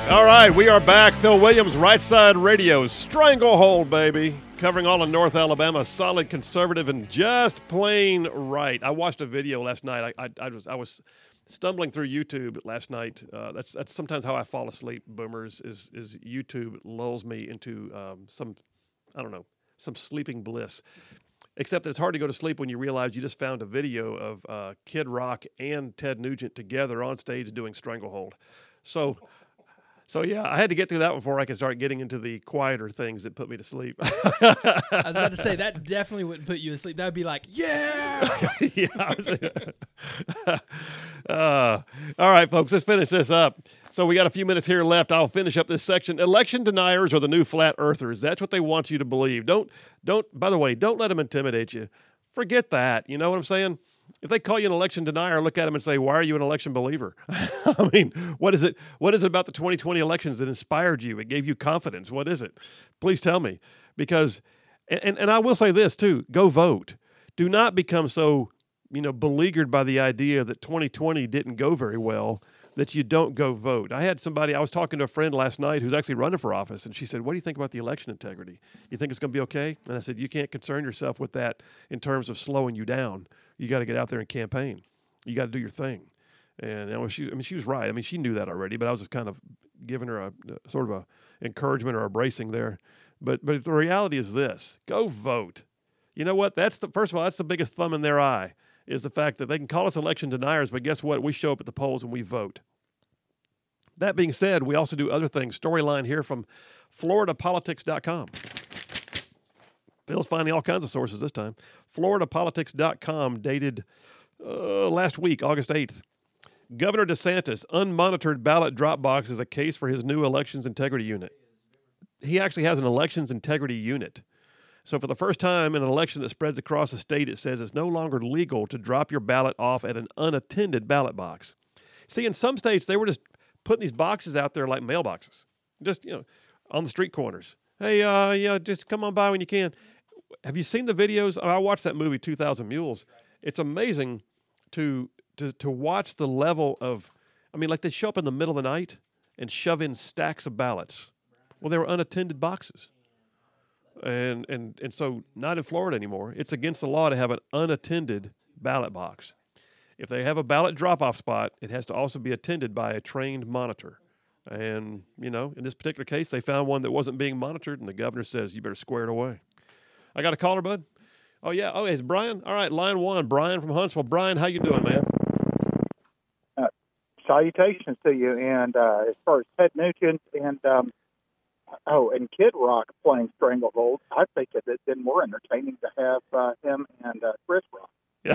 All right, we are back. Phil Williams, Right Side Radio, Stranglehold, baby. Covering all of North Alabama, solid conservative and just plain right. I watched a video last night. I was stumbling through YouTube last night. That's sometimes how I fall asleep, boomers, is YouTube lulls me into some sleeping bliss. Except that it's hard to go to sleep when you realize you just found a video of Kid Rock and Ted Nugent together on stage doing Stranglehold. So yeah, I had to get through that before I could start getting into the quieter things that put me to sleep. I was about to say, that definitely wouldn't put you to sleep. That would be like, yeah! All right, folks, let's finish this up. So we got a few minutes here left. I'll finish up this section. Election deniers are the new flat earthers. That's what they want you to believe. By the way, don't let them intimidate you. Forget that. You know what I'm saying? If they call you an election denier, look at them and say, why are you an election believer? I mean, what is it about the 2020 elections that inspired you? It gave you confidence. What is it? Please tell me. Because, and I will say this too, go vote. Do not become so, beleaguered by the idea that 2020 didn't go very well that you don't go vote. I was talking to a friend last night who's actually running for office, and she said, what do you think about the election integrity? You think it's going to be okay? And I said, you can't concern yourself with that in terms of slowing you down. You got to get out there and campaign. You got to do your thing. And she was right. I mean, she knew that already, but I was just kind of giving her a sort of a encouragement or a bracing there. But the reality is this: go vote. You know what? First of all, that's the biggest thumb in their eye, is the fact that they can call us election deniers, but guess what? We show up at the polls and we vote. That being said, we also do other things. Storyline here from FloridaPolitics.com. Phil's finding all kinds of sources this time. FloridaPolitics.com, dated last week, August 8th. Governor DeSantis, unmonitored ballot drop box is a case for his new elections integrity unit. He actually has an elections integrity unit. So for the first time in an election that spreads across the state, it says it's no longer legal to drop your ballot off at an unattended ballot box. See, in some states, they were just putting these boxes out there like mailboxes, just, on the street corners. Hey, just come on by when you can. Have you seen the videos? I watched that movie, 2,000 Mules. It's amazing to watch the level of, like they show up in the middle of the night and shove in stacks of ballots. Well, they were unattended boxes. And so not in Florida anymore. It's against the law to have an unattended ballot box. If they have a ballot drop-off spot, it has to also be attended by a trained monitor. And, in this particular case, they found one that wasn't being monitored, and the governor says, you better square it away. I got a caller, bud? Oh, yeah. Oh, it's Brian? All right, line one, Brian from Huntsville. Brian, how you doing, man? Salutations to you. And as far as Ted Nugent and Kid Rock playing Stranglehold, I think it's been more entertaining to have him and Chris Rock.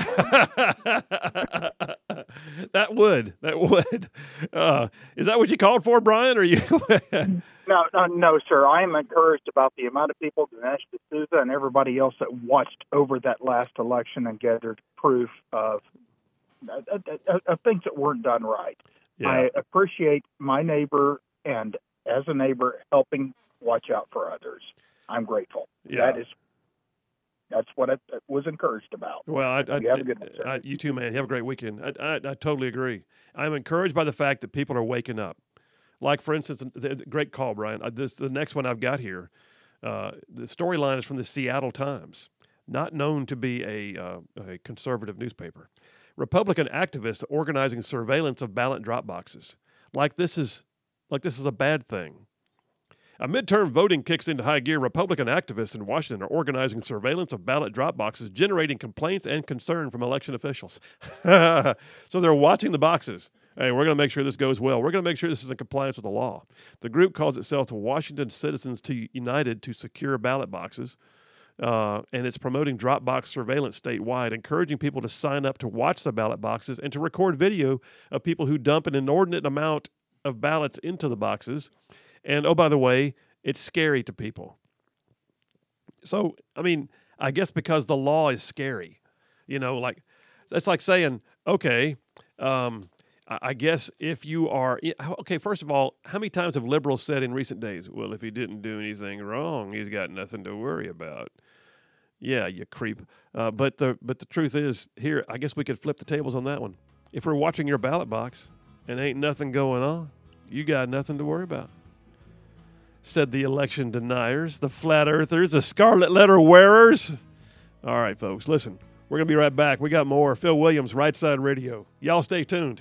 That would. Is that what you called for, Brian? Or you? No, sir. I am encouraged about the amount of people, Dinesh D'Souza and everybody else, that watched over that last election and gathered proof of things that weren't done right. Yeah. I appreciate my neighbor, and as a neighbor, helping watch out for others. I'm grateful. Yeah. That's what I was encouraged about. Well, you have a good one, sir. You too, man. You have a great weekend. I totally agree. I'm encouraged by the fact that people are waking up. Like, for instance, great call, Brian. The next one I've got here, the storyline is from the Seattle Times, not known to be a conservative newspaper. Republican activists organizing surveillance of ballot drop boxes. Like this is a bad thing. A midterm voting kicks into high gear. Republican activists in Washington are organizing surveillance of ballot drop boxes, generating complaints and concern from election officials. So they're watching the boxes. Hey, we're going to make sure this goes well. We're going to make sure this is in compliance with the law. The group calls itself the Washington Citizens United to Secure Ballot Boxes, and it's promoting drop box surveillance statewide, encouraging people to sign up to watch the ballot boxes and to record video of people who dump an inordinate amount of ballots into the boxes. And, oh, by the way, it's scary to people. So, I guess because the law is scary, it's like saying, okay, I guess if you are, okay, first of all, how many times have liberals said in recent days, well, if he didn't do anything wrong, he's got nothing to worry about. Yeah, you creep. But the truth is, here, I guess we could flip the tables on that one. If we're watching your ballot box and ain't nothing going on, You got nothing to worry about, said the election deniers, the flat earthers, the scarlet letter wearers. All right, folks, listen. We're going to be right back. We got more. Phil Williams, Right Side Radio. Y'all stay tuned.